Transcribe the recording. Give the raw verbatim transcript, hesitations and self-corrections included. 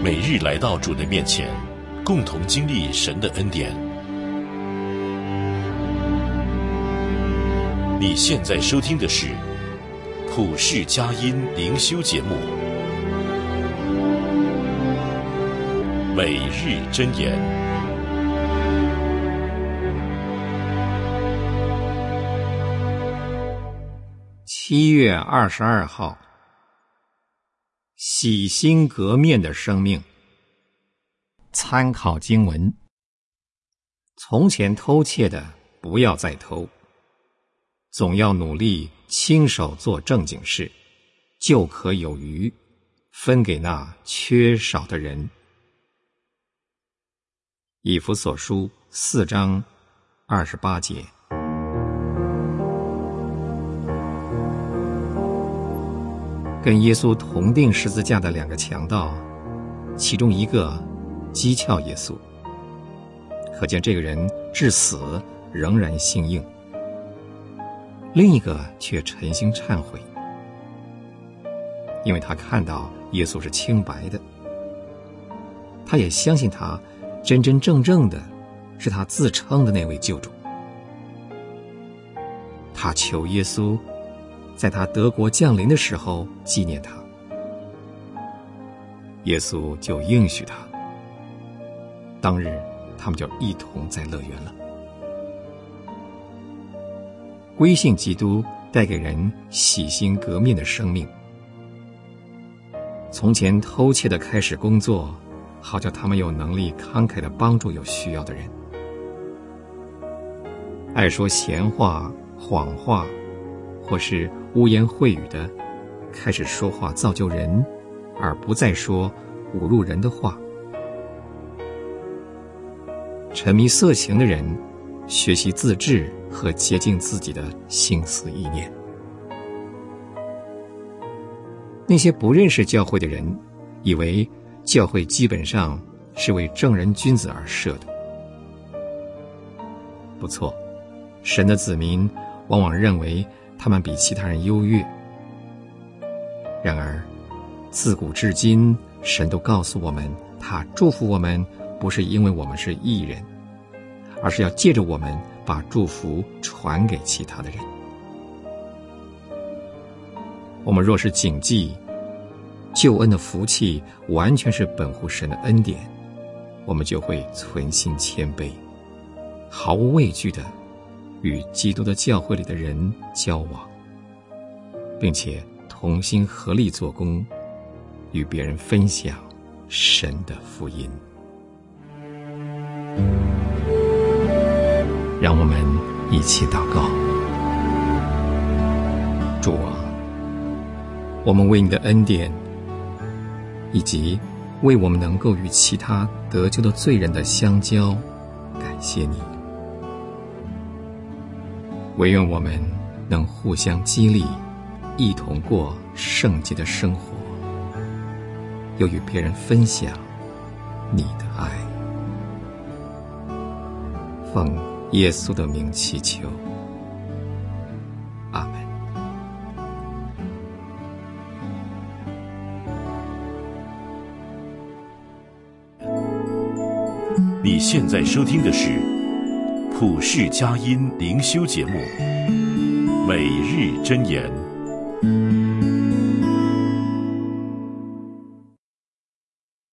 每日来到主的面前，共同经历神的恩典。你现在收听的是普世佳音灵修节目，每日箴言。 七月二十二号，洗心革面的生命。参考经文：从前偷窃的，不要再偷，总要努力亲手做正经事，就可有余，分给那缺少的人。以弗所书四章二十八节。跟耶稣同定十字架的两个强盗，其中一个讥诮耶稣，可见这个人至死仍然心硬；另一个却诚心忏悔，因为他看到耶稣是清白的，他也相信他真真正正的是他自称的那位救主。他求耶稣在他得国降临的时候纪念他，耶稣就应许他，当日他们就一同在乐园了。归信基督带给人洗心革面的生命，从前偷窃的开始工作，好叫他们有能力慷慨地帮助有需要的人。爱说闲话、谎话或是污言秽语的，开始说话造就人，而不再说侮辱人的话。沉迷色情的人，学习自制和洁净自己的心思意念。那些不认识教会的人，以为教会基本上是为正人君子而设的。不错，神的子民往往认为他们比其他人优越。然而，自古至今，神都告诉我们，他祝福我们，不是因为我们是义人，而是要借着我们把祝福传给其他的人。我们若是谨记救恩的福气完全是本乎神的恩典，我们就会存心谦卑，毫无畏惧的与基督的教会里的人交往，并且同心合力做工，与别人分享神的福音。让我们一起祷告。主啊，我们为你的恩典，以及为我们能够与其他得救的罪人的相交，感谢你。唯愿我们能互相激励，一同过圣洁的生活，又与别人分享你的爱。奉耶稣的名祈求，阿们。 你现在收听的是普世佳音灵修节目，每日箴言。